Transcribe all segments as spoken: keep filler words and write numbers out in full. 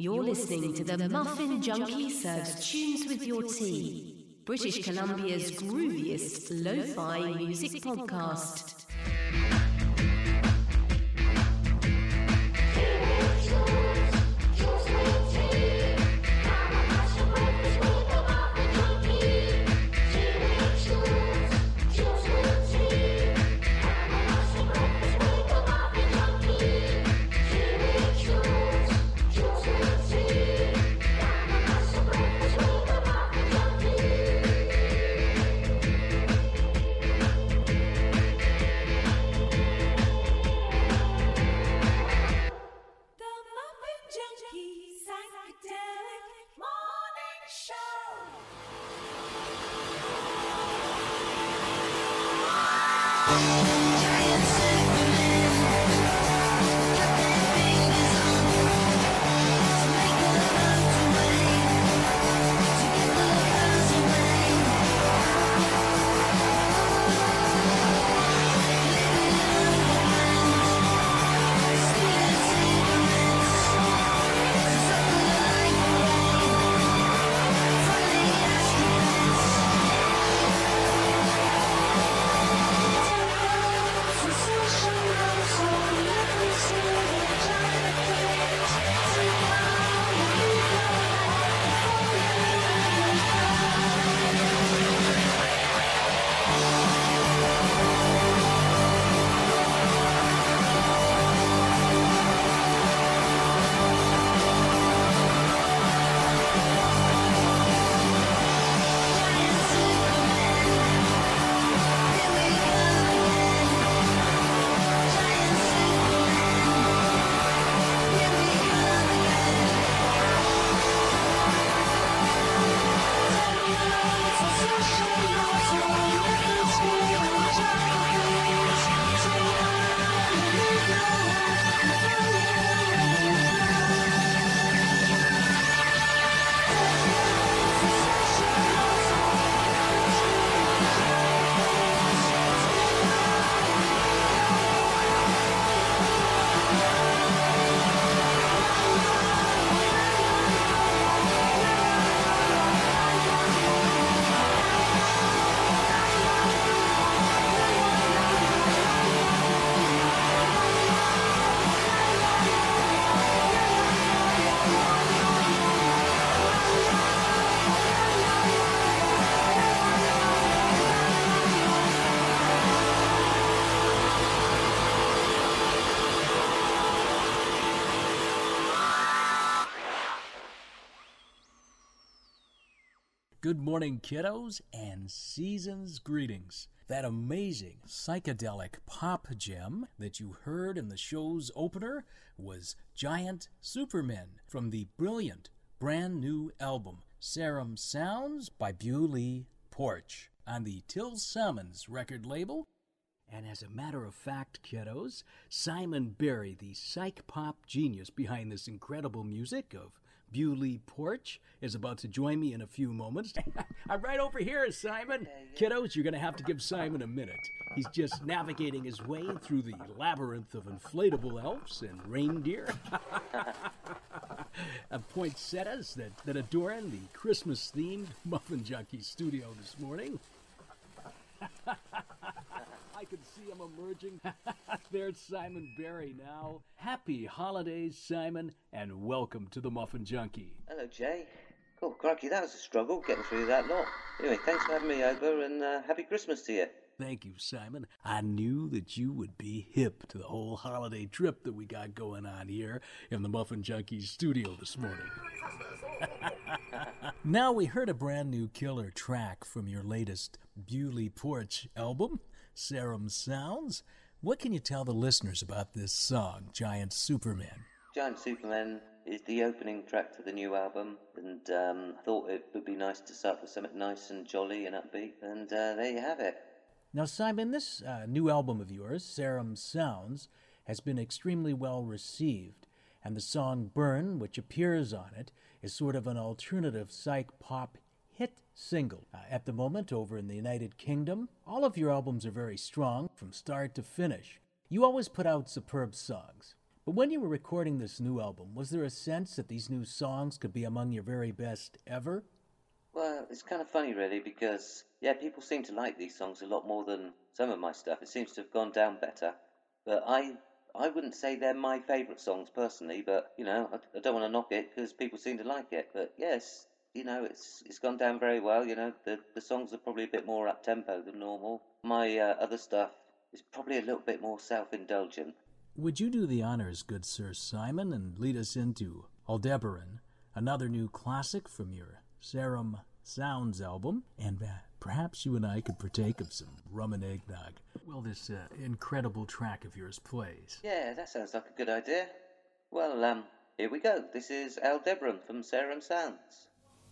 You're listening to the Muffin Junkie serves tunes with your tea. British Columbia's grooviest lo-fi music podcast. Good morning, kiddos, and season's greetings. That amazing psychedelic pop gem that you heard in the show's opener was Giant Supermen from the brilliant brand new album Serum Sounds by Bewley Porch on the Till Salmons record label. And as a matter of fact, kiddos, Simon Berry, the psych pop genius behind this incredible music of Bewley Porch, is about to join me in a few moments. I'm right over here, Simon. Kiddos, you're going to have to give Simon a minute. He's just navigating his way through the labyrinth of inflatable elves and reindeer and poinsettias that, that adorn the Christmas-themed Muffin Junkie studio this morning. I can see him emerging. There's Simon Berry now. Happy holidays, Simon, and welcome to the Muffin Junkie. Hello, Jay. Oh, crikey, that was a struggle getting through that lot. Anyway, thanks for having me over, and uh, happy Christmas to you. Thank you, Simon. I knew that you would be hip to the whole holiday trip that we got going on here in the Muffin Junkie studio this morning. Now, we heard a brand new killer track from your latest Bewley Porch album, Serum Sounds. What can you tell the listeners about this song, Giant Supermen? Giant Supermen is the opening track to the new album, and um, I thought it would be nice to start with something nice and jolly and upbeat, and uh, there you have it. Now, Simon, this uh, new album of yours, Serum Sounds, has been extremely well received, and the song Burn, which appears on it, is sort of an alternative psych pop hit single. Uh, at the moment, over in the United Kingdom, all of your albums are very strong from start to finish. You always put out superb songs. But When you were recording this new album, was there a sense that these new songs could be among your very best ever? Well, it's kind of funny, really, because, yeah, people seem to like these songs a lot more than some of my stuff. It seems to have gone down better. But I I wouldn't say they're my favourite songs personally, but, you know, I, I don't want to knock it because people seem to like it. But, yes, you know, it's it's gone down very well. You know, the, the songs are probably a bit more up-tempo than normal. My uh, other stuff is probably a little bit more self-indulgent. Would you do the honors, good Sir Simon, and lead us into Aldebaran, another new classic from your Sarum Sounds album, and uh, perhaps you and I could partake of some rum and eggnog while this uh, incredible track of yours plays. Yeah, that sounds like a good idea. Well, um, here we go. This is Aldebaran from Sarum Sounds.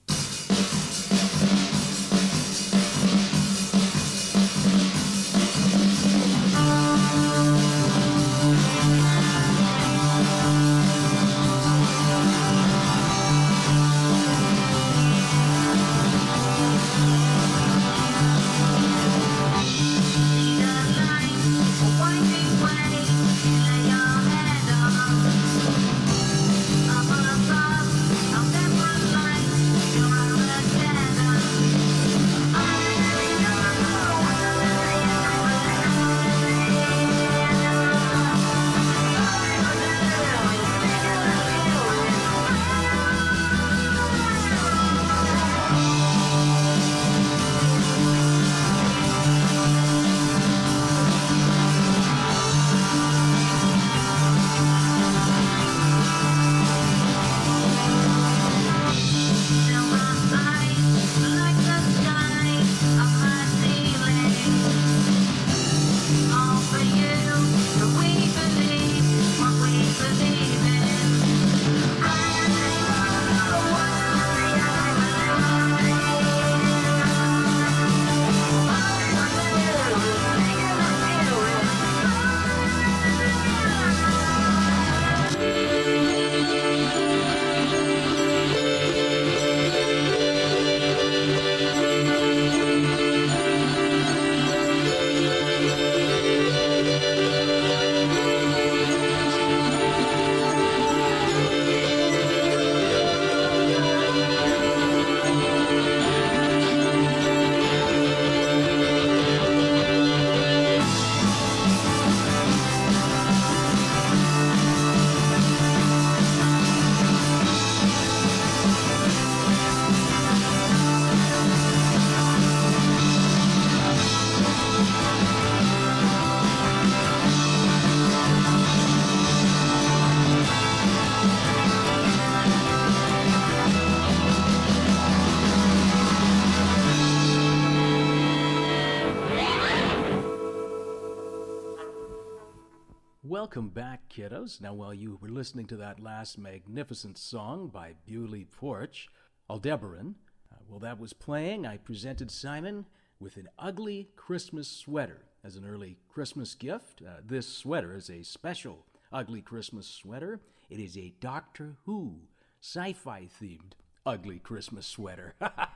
Welcome back, kiddos. Now, while you were listening to that last magnificent song by Bewley Porch, Aldebaran, uh, while that was playing, I presented Simon with an ugly Christmas sweater as an early Christmas gift. Uh, this sweater is a special ugly Christmas sweater. It is a Doctor Who sci-fi themed ugly Christmas sweater.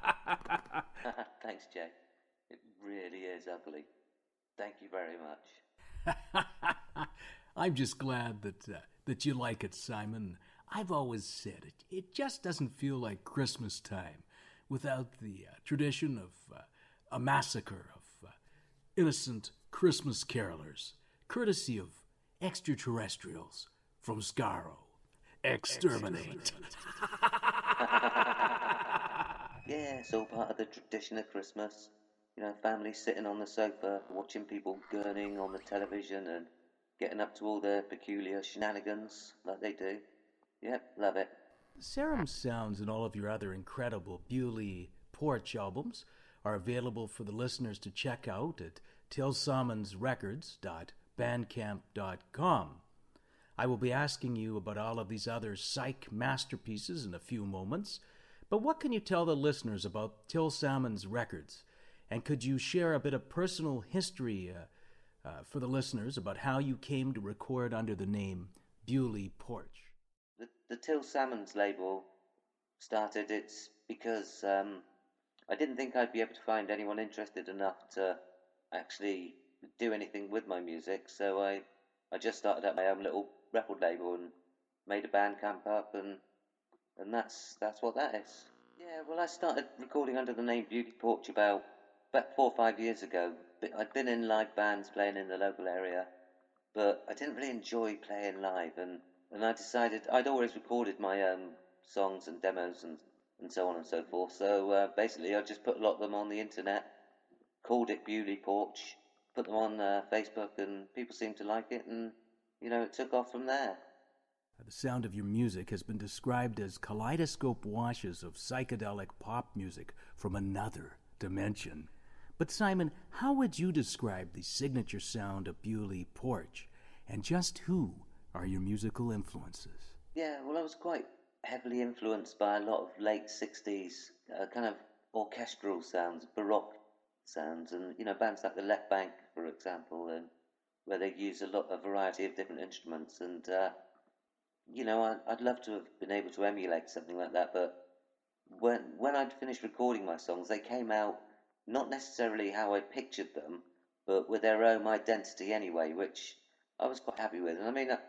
Thanks, Jay. It really is ugly. Thank you very much. I'm just glad that uh, that you like it, Simon. I've always said it. It just doesn't feel like Christmas time without the uh, tradition of uh, a massacre of uh, innocent Christmas carolers, courtesy of extraterrestrials from Skaro. Exterminate. Yeah, it's all part of the tradition of Christmas. You know, families sitting on the sofa, watching people gurning on the television and getting up to all their peculiar shenanigans like they do. Yep, love it. Sarum Sounds and all of your other incredible Bewley Porch albums are available for the listeners to check out at till salmons records dot bandcamp dot com. I will be asking you about all of these other psych masterpieces in a few moments, but what can you tell the listeners about Till Salmons Records? And could you share a bit of personal history uh, uh, for the listeners about how you came to record under the name Bewley Porch? The, the Till Salmons label started, it's because um, I didn't think I'd be able to find anyone interested enough to actually do anything with my music, so I, I just started up my own little record label and made a Bandcamp up, and and that's that's what that is. Yeah, well, I started recording under the name Beauty Porch about about four or five years ago. But I'd been in live bands playing in the local area, but I didn't really enjoy playing live, and, and I decided I'd always recorded my um, songs and demos and, and so on and so forth. So uh, basically, I just put a lot of them on the internet, called it Beauty Porch, put them on uh, Facebook, and people seemed to like it, and you know, it took off from there. The sound of your music has been described as kaleidoscope washes of psychedelic pop music from another dimension. But Simon, how would you describe the signature sound of Beauty Porch, and just who are your musical influences? Yeah, well, I was quite heavily influenced by a lot of late sixties uh, kind of orchestral sounds, baroque sounds, and you know, bands like the Left Bank, for example, and where they use a lot, a variety of different instruments, and uh, you know, I, I'd love to have been able to emulate something like that, but when when I'd finished recording my songs, they came out not necessarily how I pictured them, but with their own identity anyway, which I was quite happy with. And I mean, uh,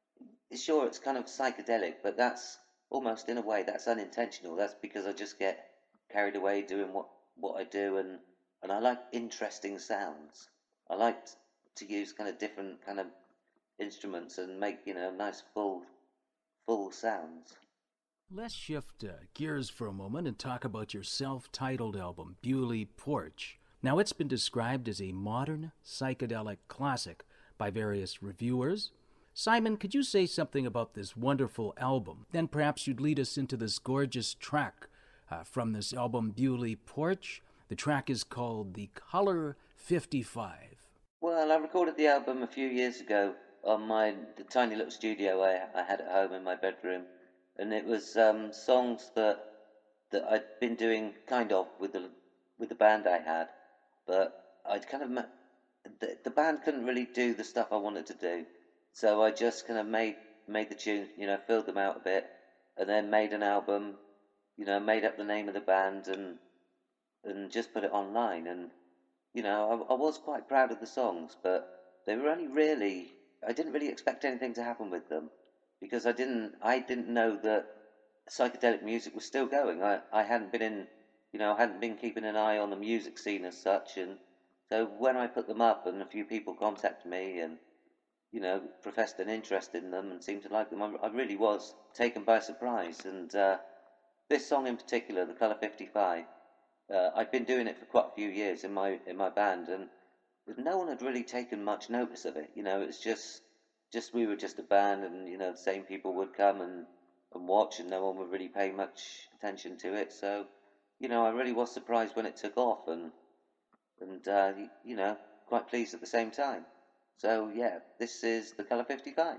sure, it's kind of psychedelic, but that's almost, in a way, that's unintentional. That's because I just get carried away doing what, what I do, and, and I like interesting sounds. I like to use kind of different kind of instruments and make, you know, nice full full sounds. Let's shift uh, gears for a moment and talk about your self-titled album, Beauty Porch. Now, it's been described as a modern psychedelic classic by various reviewers. Simon, could you say something about this wonderful album? Then perhaps you'd lead us into this gorgeous track uh, from this album, Beauty Porch. The track is called The Color fifty-five. Well, I recorded the album a few years ago on my the tiny little studio I, I had at home in my bedroom, and it was um, songs that that I'd been doing kind of with the with the band I had, but I'd kind of the, the band couldn't really do the stuff I wanted to do, so I just kind of made made the tunes, you know, filled them out a bit, and then made an album, you know, made up the name of the band and and just put it online, and you know, I, I was quite proud of the songs, but they were only really. I didn't really expect anything to happen with them, because I didn't I didn't know that psychedelic music was still going. I, I hadn't been in, you know, I hadn't been keeping an eye on the music scene as such, and so when I put them up and a few people contacted me and, you know, professed an interest in them and seemed to like them, I, I really was taken by surprise. And uh, this song in particular, The Color fifty-five, uh, I'd been doing it for quite a few years in my in my band, and no one had really taken much notice of it. You know, it's just, just we were just a band, and you know, the same people would come and, and watch, and no one would really pay much attention to it. So, you know, I really was surprised when it took off, and and uh, you know, quite pleased at the same time. So yeah, this is The Color fifty-five.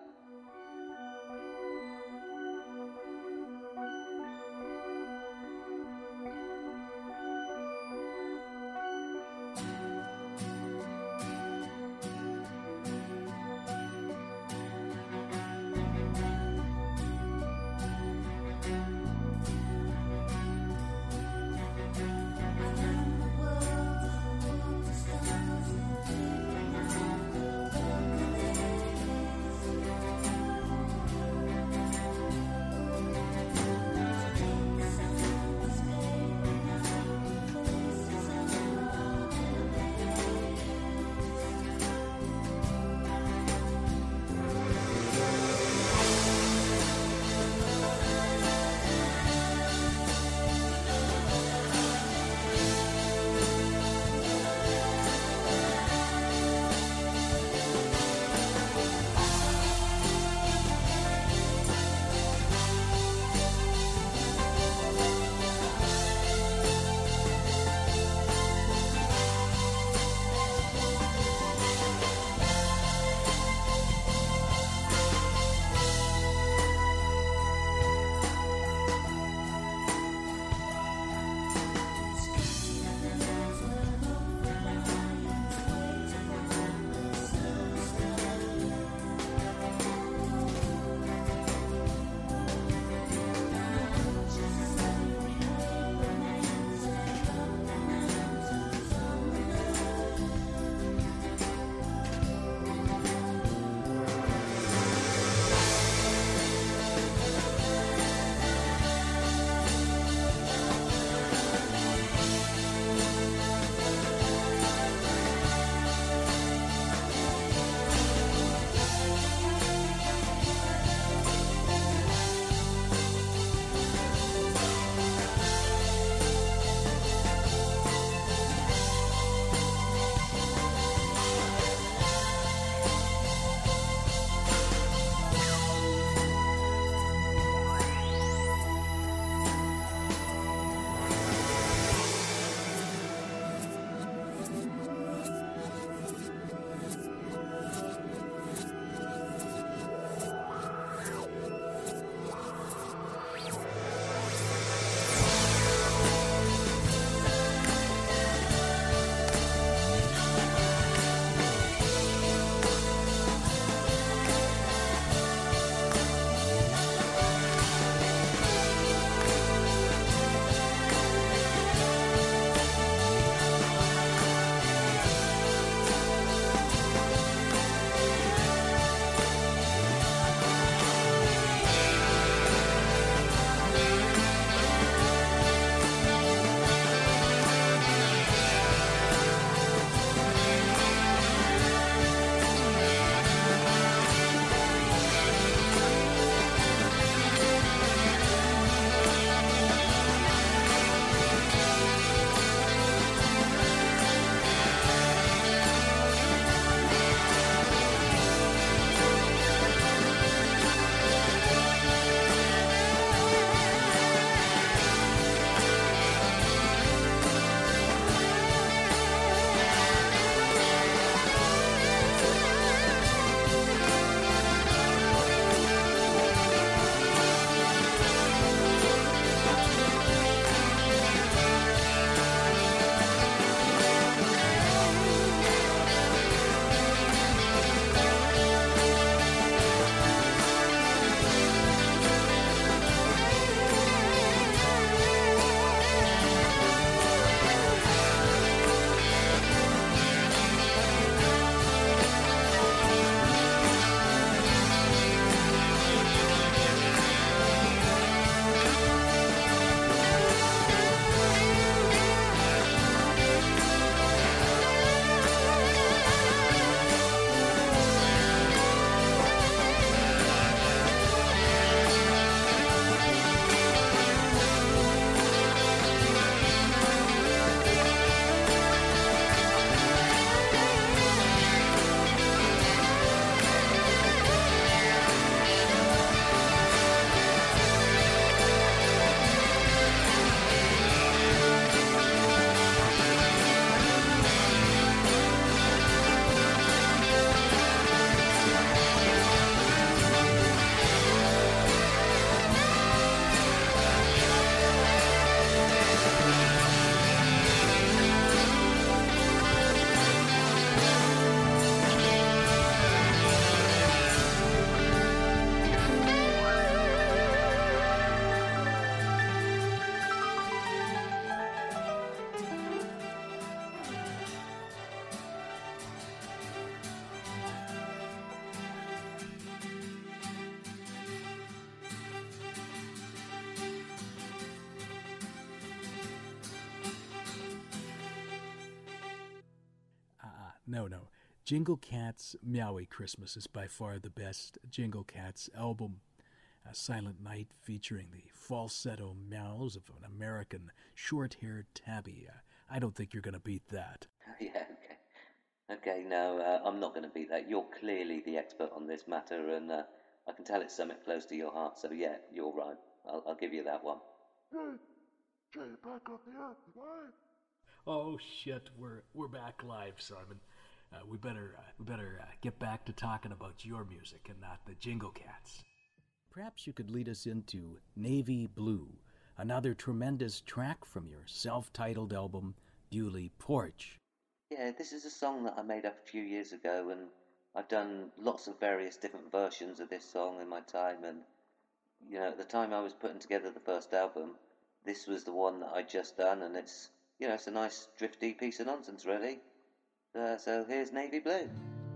No, no. Jingle Cat's Meowie Christmas is by far the best Jingle Cats album. A Silent Night featuring the falsetto meows of an American short-haired tabby. Uh, I don't think you're going to beat that. Yeah, okay. Okay, no, uh, I'm not going to beat that. You're clearly the expert on this matter, and uh, I can tell it's something close to your heart, so yeah, you're right. I'll, I'll give you that one. Jay, back on the air, what? Oh shit, we're we're back live, Simon. Uh, we better uh, we better uh, get back to talking about your music and not the Jingle Cats. Perhaps you could lead us into Navy Blue, another tremendous track from your self-titled album, Bewley Porch. Yeah, this is a song that I made up a few years ago, and I've done lots of various different versions of this song in my time, and, you know, at the time I was putting together the first album, this was the one that I'd just done, and it's, you know, it's a nice drifty piece of nonsense, really. Uh, so here's Navy Blue.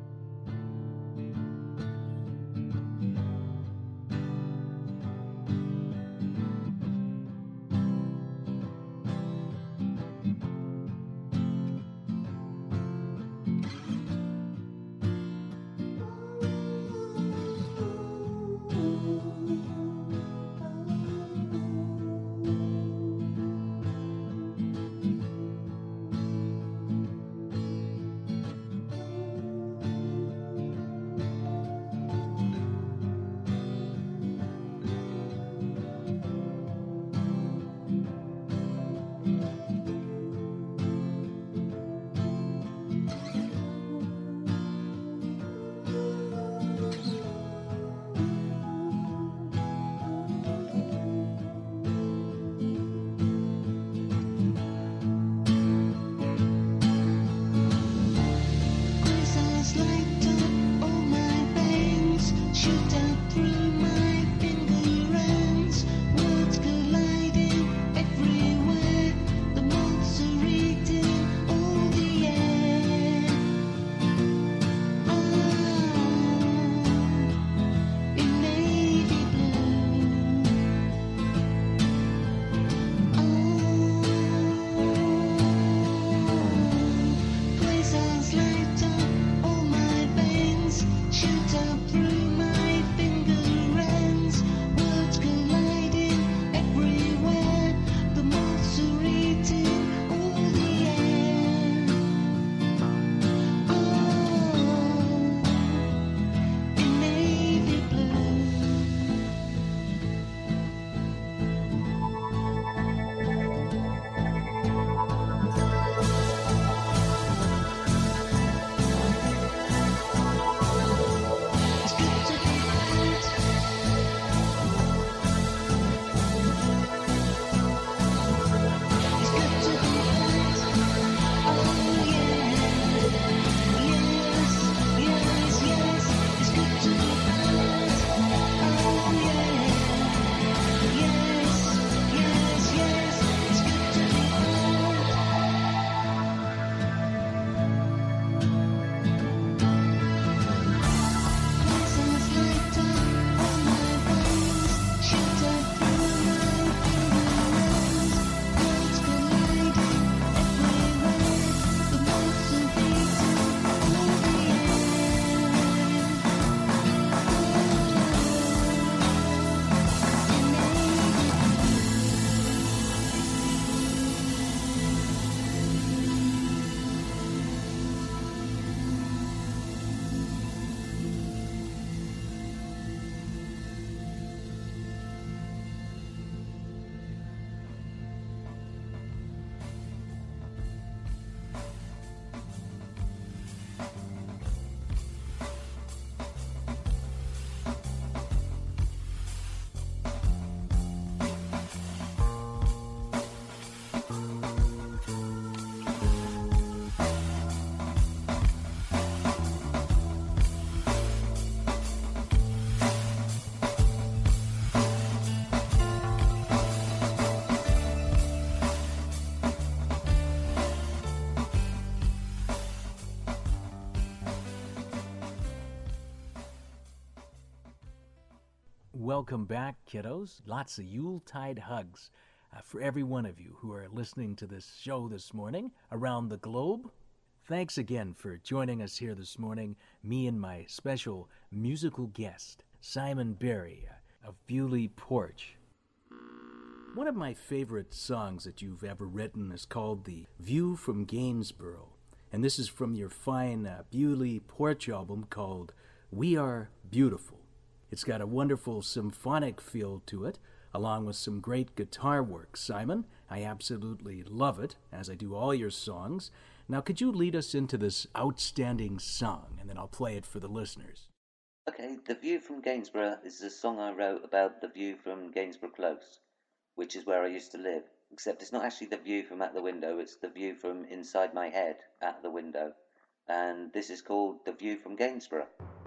Welcome back, kiddos. Lots of Yuletide hugs uh, for every one of you who are listening to this show this morning around the globe. Thanks again for joining us here this morning, me and my special musical guest, Simon Berry of Bewley Porch. One of my favorite songs that you've ever written is called The View from Gainsborough, and this is from your fine uh, Bewley Porch album called We Are Beautiful. It's got a wonderful symphonic feel to it, along with some great guitar work. Simon, I absolutely love it, as I do all your songs. Now, could you lead us into this outstanding song, and then I'll play it for the listeners. Okay, The View from Gainsborough is a song I wrote about the view from Gainsborough Close, which is where I used to live. Except it's not actually the view from out the window, it's the view from inside my head out the window. And this is called The View from Gainsborough.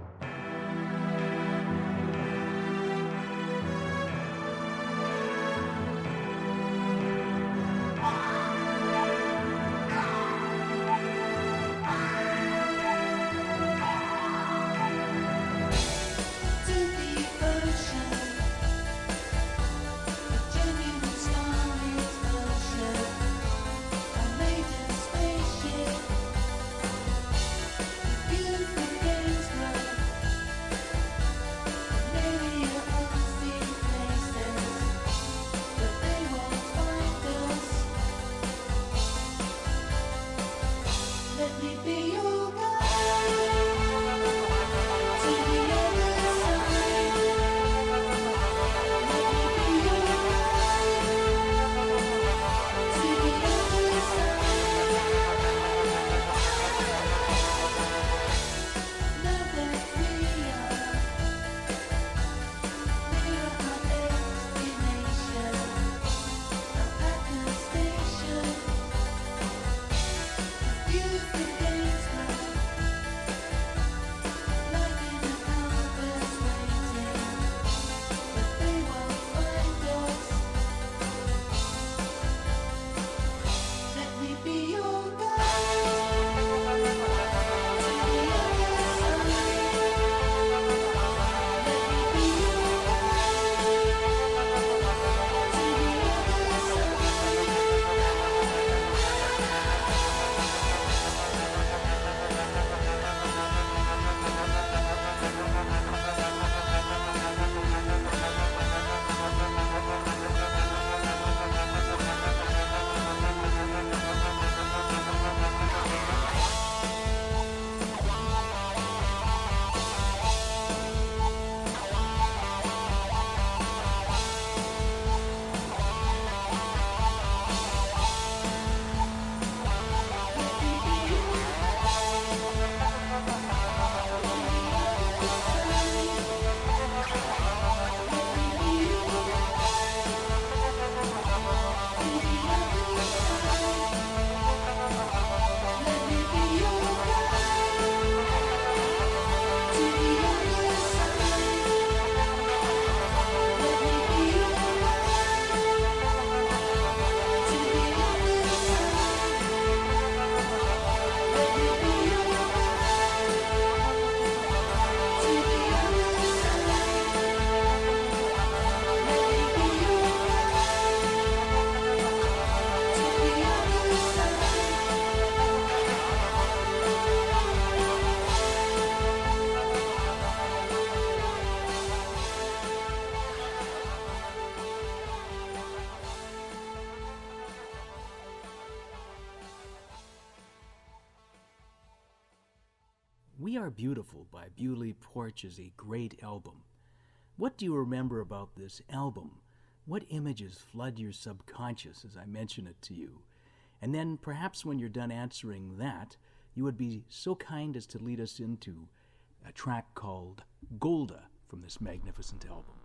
We Are Beautiful by Bewley Porch is a great album. What do you remember about this album? What images flood your subconscious as I mention it to you? And then perhaps when you're done answering that, you would be so kind as to lead us into a track called Golda from this magnificent album.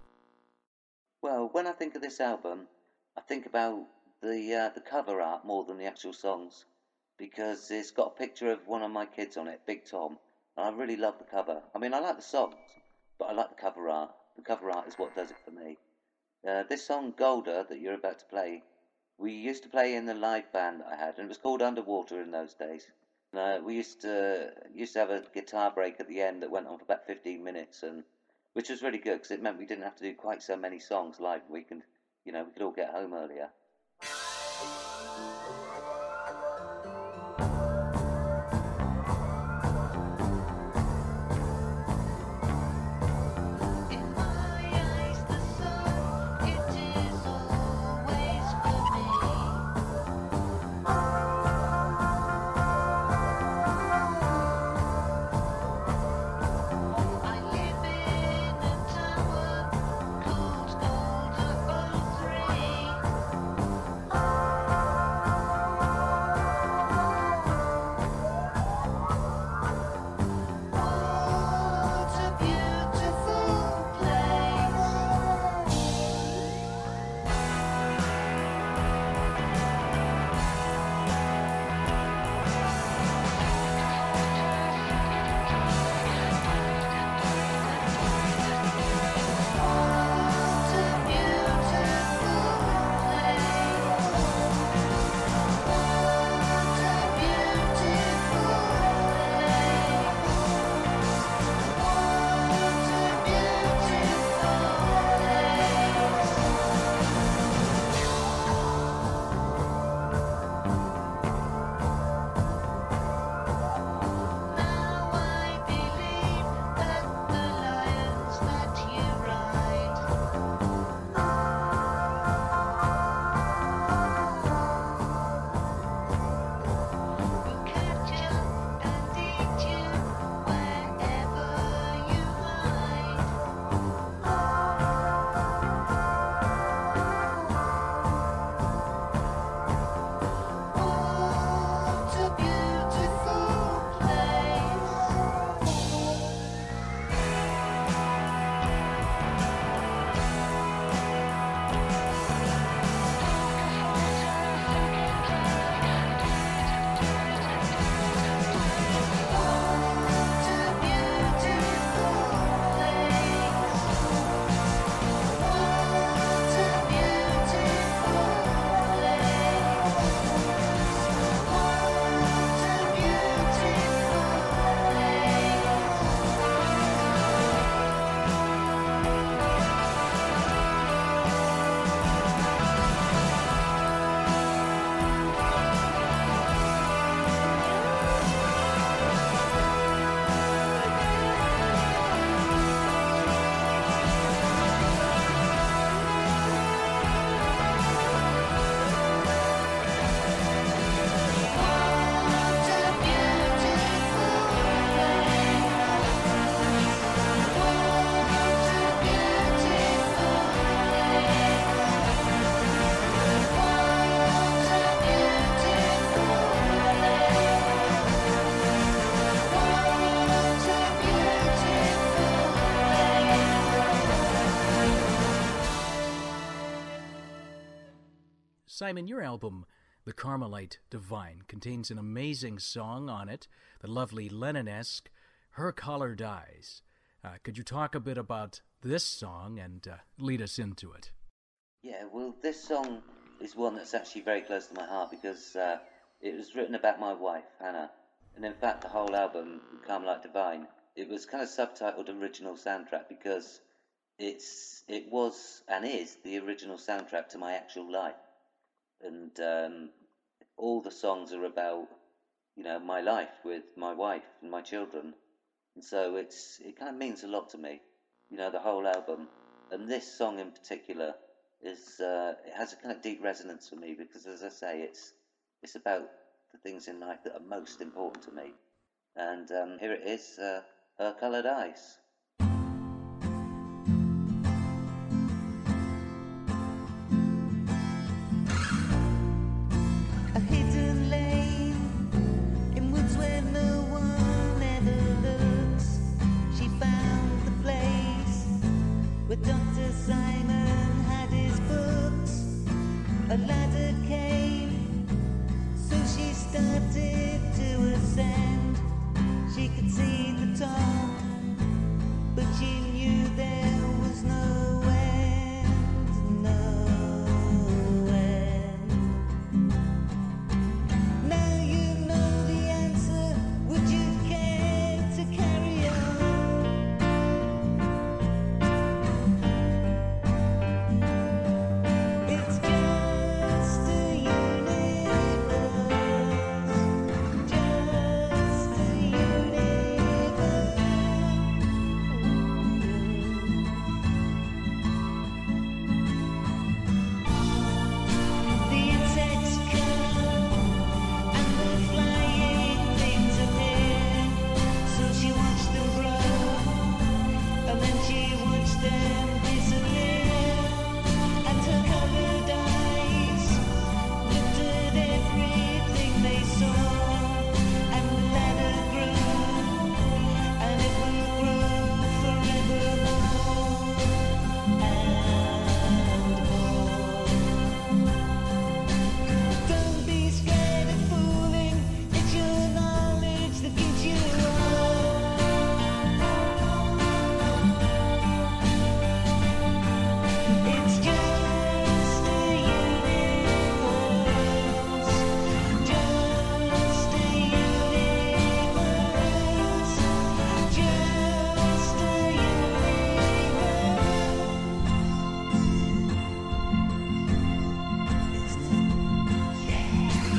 Well, when I think of this album, I think about the uh, the cover art more than the actual songs, because it's got a picture of one of my kids on it, Big Tom, and I really love the cover. I mean, I like the songs, but I like the cover art. The cover art is what does it for me. Uh, this song, Golda, that you're about to play, we used to play in the live band that I had, and it was called Underwater in those days. And, uh, we used to used to have a guitar break at the end that went on for about fifteen minutes, and which was really good because it meant we didn't have to do quite so many songs live. We could, you know, we could all get home earlier. Simon, your album, The Carmelite Divine, contains an amazing song on it, the lovely Lennon-esque Her Colored Eyes. Uh, could you talk a bit about this song and uh, lead us into it? Yeah, well, this song is one that's actually very close to my heart because uh, it was written about my wife, Hannah. And in fact, the whole album, Carmelite Divine, it was kind of subtitled Original Soundtrack because it's it was and is the original soundtrack to my actual life. And um, all the songs are about, you know, my life with my wife and my children. And so it's it kind of means a lot to me, you know, the whole album. And this song in particular is uh, it has a kind of deep resonance for me because, as I say, it's it's about the things in life that are most important to me. And um, here it is, uh, Her Colored Eyes. A hidden lane in woods where no one ever looks. She found the place where Doctor Simon had his books. A ladder came, so she started to ascend. She could see the top, but she knew there was no end, no end. Now you know the answer, would you care to carry on? It's just a universe, just a universe. The insects come and the flying things appear. So she watched them grow, and then she watched them disappear. And her colored eyes looked at everything they saw, and the ladder grew, and it will grow forevermore and more. Don't be scared of fooling, it's your knowledge that gives you hope. It's just a universe, just a universe, just a universe. Isn't it?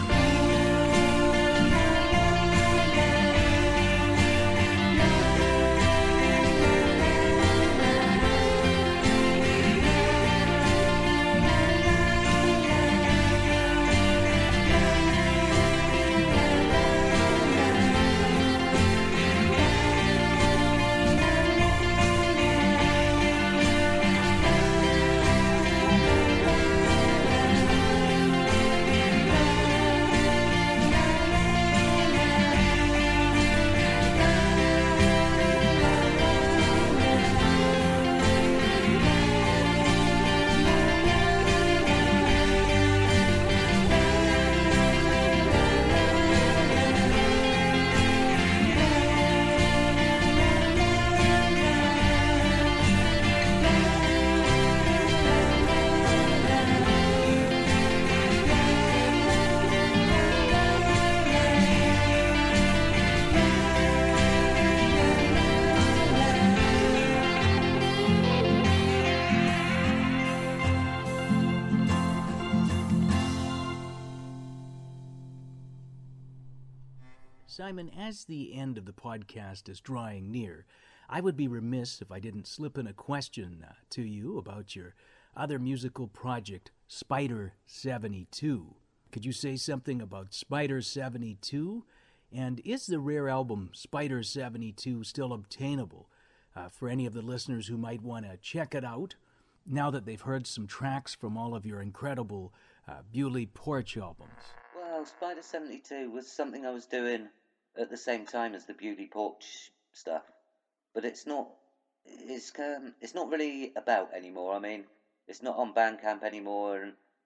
Simon, as the end of the podcast is drawing near, I would be remiss if I didn't slip in a question uh, to you about your other musical project, Spider seventy-two. Could you say something about Spider seventy-two? And is the rare album Spider seventy-two still obtainable uh, for any of the listeners who might want to check it out now that they've heard some tracks from all of your incredible uh, Bewley Porch albums? Well, Spider seventy-two was something I was doing at the same time as the Bewley Porch stuff, but it's not. It's um, it's not really about anymore. I mean, it's not on Bandcamp anymore, and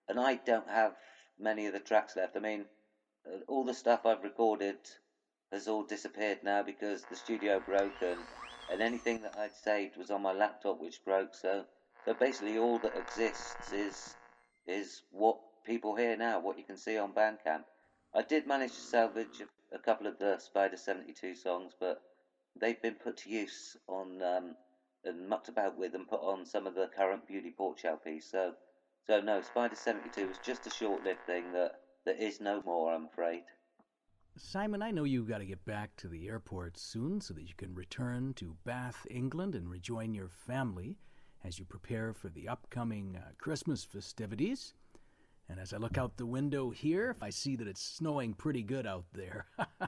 and I don't have many of the tracks left. I mean, uh, all the stuff I've recorded has all disappeared now because the studio broke, and, and anything that I'd saved was on my laptop, which broke. So, so basically, all that exists is is what people hear now, what you can see on Bandcamp. I did manage to salvage a, a couple of the Spider seventy-two songs, but they've been put to use on um, and mucked about with and put on some of the current Beauty Porch L Ps. So, so no, Spider seventy-two was just a short-lived thing that, that is no more, I'm afraid. Simon, I know you've got to get back to the airport soon so that you can return to Bath, England and rejoin your family as you prepare for the upcoming uh, Christmas festivities. And as I look out the window here, I see that it's snowing pretty good out there.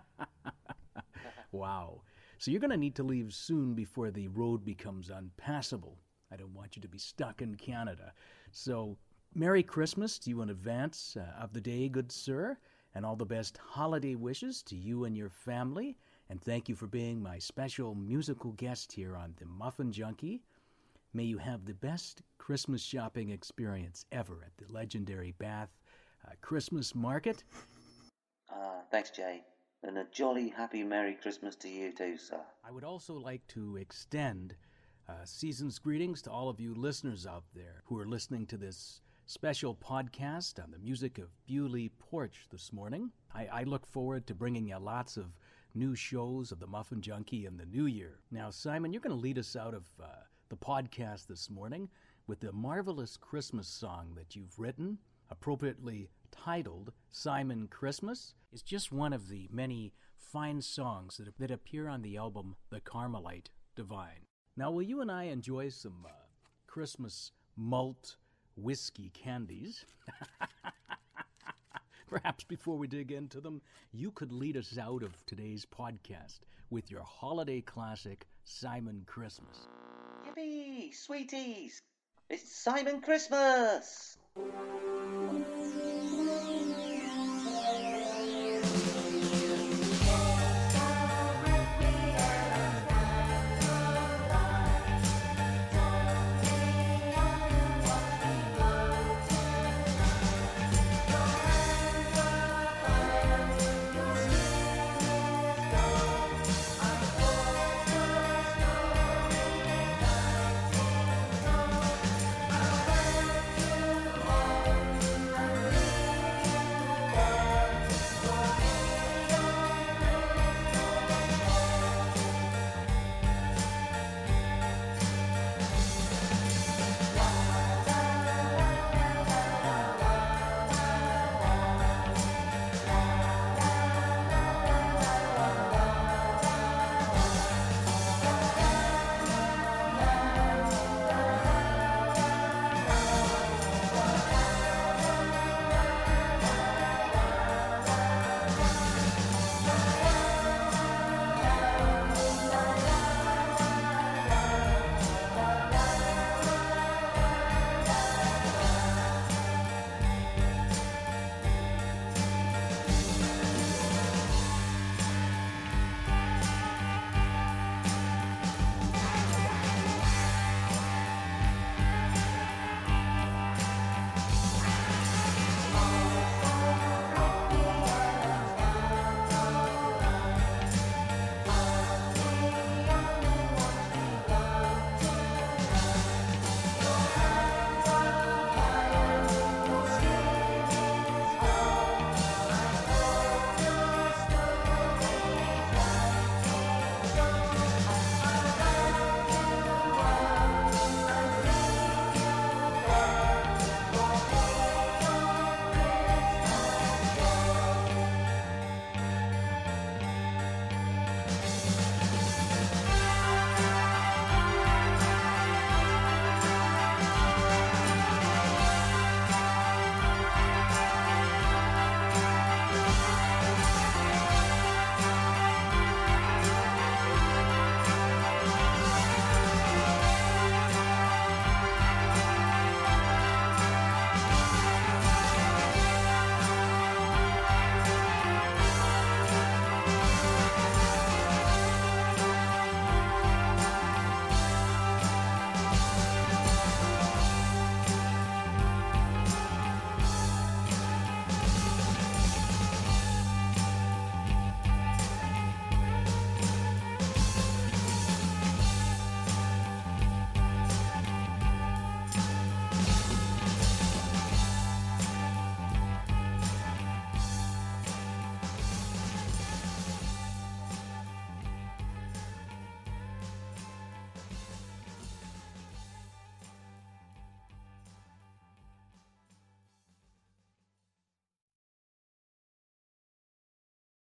Wow. So you're going to need to leave soon before the road becomes unpassable. I don't want you to be stuck in Canada. So Merry Christmas to you in advance uh, of the day, good sir, and all the best holiday wishes to you and your family. And thank you for being my special musical guest here on The Muffin Junkie. May you have the best Christmas shopping experience ever at the legendary Bath uh, Christmas Market. Ah, thanks, Jay. And a jolly happy Merry Christmas to you too, sir. I would also like to extend uh, season's greetings to all of you listeners out there who are listening to this special podcast on the music of Beauty Porch this morning. I, I look forward to bringing you lots of new shows of the Muffin Junkie in the new year. Now, Simon, you're going to lead us out of uh, the podcast this morning with the marvelous Christmas song that you've written, appropriately titled Simon Christmas. It's just one of the many fine songs that, that appear on the album The Carmelite Divine. Now, will you and I enjoy some uh, Christmas malt whiskey candies? Perhaps before we dig into them, you could lead us out of today's podcast with your holiday classic, Simon Christmas. Yippee, sweeties! It's Simon Christmas!